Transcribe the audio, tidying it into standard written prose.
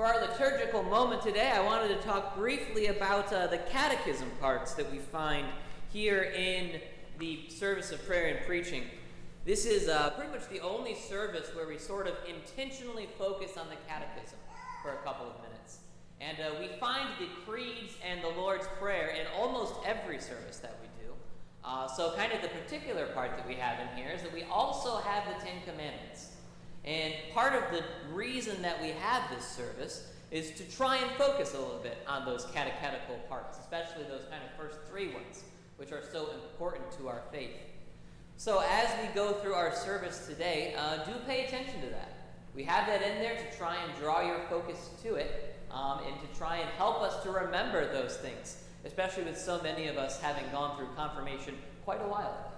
For our liturgical moment today, I wanted to talk briefly about the catechism parts that we find here in the service of prayer and preaching. This is pretty much the only service where we sort of intentionally focus on the catechism for a couple of minutes. And we find the creeds and the Lord's Prayer in almost every service that we do. So kind of the particular part that we have in here is that we also have the Ten Commandments. And part of the reason that we have this service is to try and focus a little bit on those catechetical parts, especially those kind of first three ones, which are so important to our faith. So as we go through our service today, do pay attention to that. We have that in there to try and draw your focus to it, and to try and help us to remember those things, especially with so many of us having gone through confirmation quite a while ago.